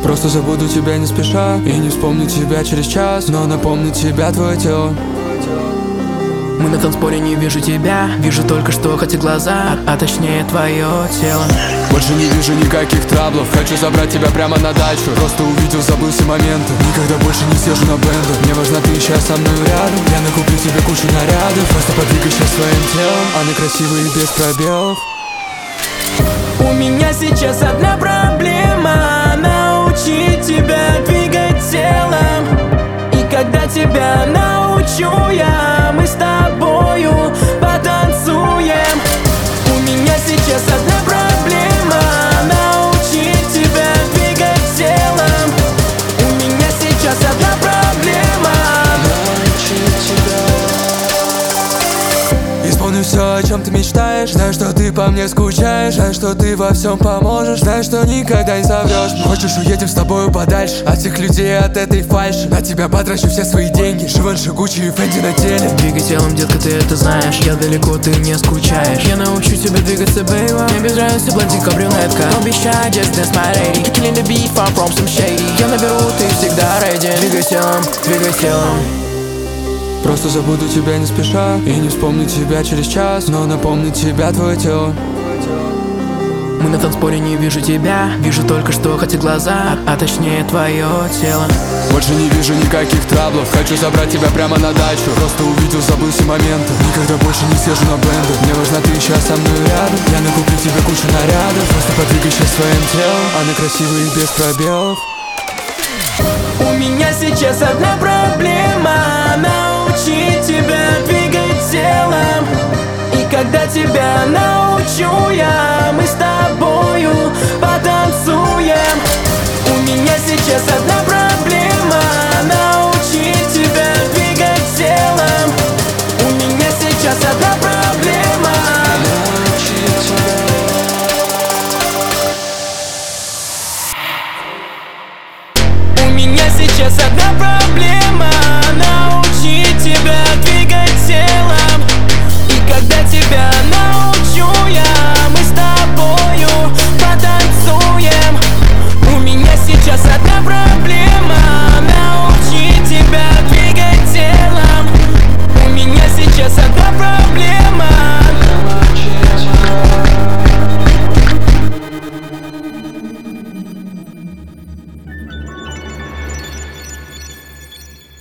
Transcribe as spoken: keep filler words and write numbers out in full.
Просто забуду тебя не спеша и не вспомню тебя через час, но напомнит тебя твое тело. Мы на танцполе, не вижу тебя, вижу только что хоть и глаза, а, а точнее твое тело. Больше не вижу никаких траблов, хочу забрать тебя прямо на дачу. Просто увидел, забыл все моменты, никогда больше не съезжу на бенду. Мне важна ты сейчас со мной рядом, я накуплю тебе кучу нарядов. Просто подвигай сейчас своим телом, она красивая и без пробелов. У меня сейчас одна проблема — научить тебя двигать телом. И когда тебя научу я, мы с тобою потанцуем. У меня сейчас одна проблема — научить тебя двигать телом. У меня сейчас одна проблема — научить тебя. Исполню все, о чем ты мечтаешь. Знаю, что ты по мне скучаешь. Знаю, что ты во всем поможешь. Знаю, что никогда не соврешь. Хочешь, уедем с тобою подальше от всех людей, от этой фальши. На тебя потрачу все свои деньги. Живанши, Гуччи и Фенди на теле. Двигай телом, детка, ты это знаешь. Я далеко, ты не скучаешь. Я научу тебя двигаться, бейба. Мне без разницы, блондинка, брюнетка. Don't be shy, just dance my lady. Killing the beat, far from some shady. Я наберу, ты всегда ready. Двигай телом, двигай телом. Просто забуду тебя не спеша и не вспомню тебя через час, но напомнит тебя твое тело. Мы на танцполе, не вижу тебя, вижу только что хоть и глаза, а, а точнее твое тело. Больше не вижу никаких траблов, хочу забрать тебя прямо на дачу. Просто увидел, забыл все моменты, никогда больше не съезжу на бенду. Мне важна ты сейчас со мной рядом, я накуплю тебе кучу нарядов. Просто подвигай сейчас своим телом, она красивая и без пробелов. У меня сейчас одна проблема — научить тебя двигать телом. И когда тебя научу я, мы с тобой